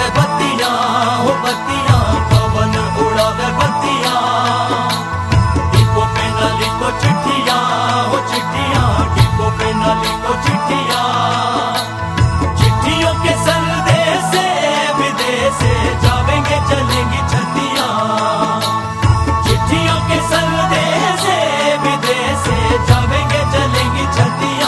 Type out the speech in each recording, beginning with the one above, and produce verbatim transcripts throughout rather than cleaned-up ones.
उड़ावे बत्तियां हो बत्तियां, पवन उड़ावे बत्तियां। डिब्बों पे न लिखो चिट्ठियां हो चिट्ठियां, डिब्बों पे न लिखो चिट्ठियां। चिट्ठियों के संदेश से विदेश से जावेंगे चलेंगी छत्तियां। चिट्ठियों के संदेश से विदेश से जावेंगे चलेंगी छत्तियां।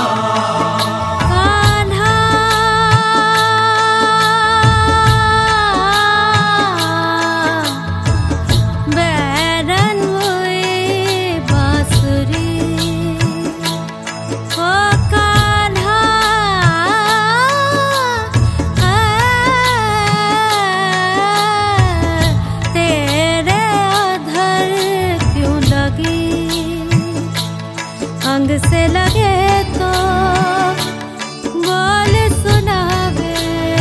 अंग से लगे तो बोल सुनावे,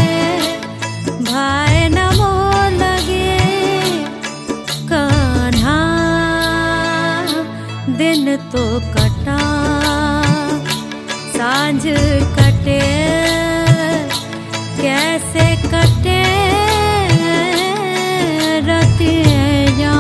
भाई नमो लगे कान्हा। दिन तो कटा सांझ कटे, कैसे कटे रतियां।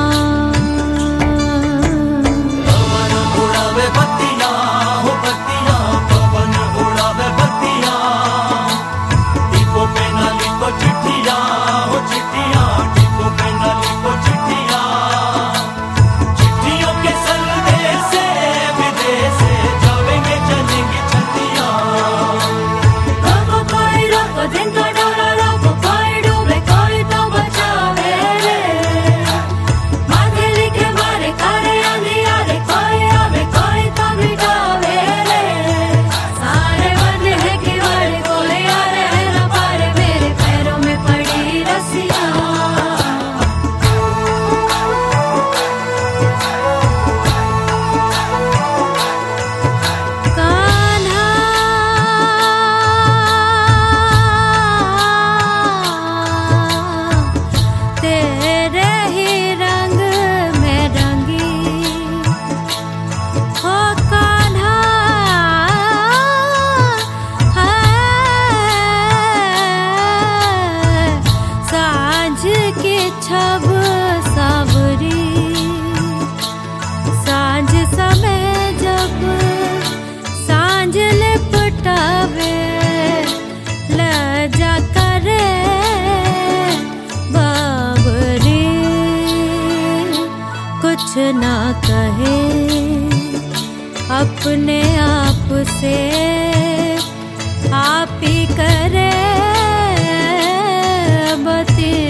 छब सावरी सांझ समय जब सांझ लिपटावे, लजा करे बाबरी कुछ ना कहे अपने आप से, आप ही करे बती।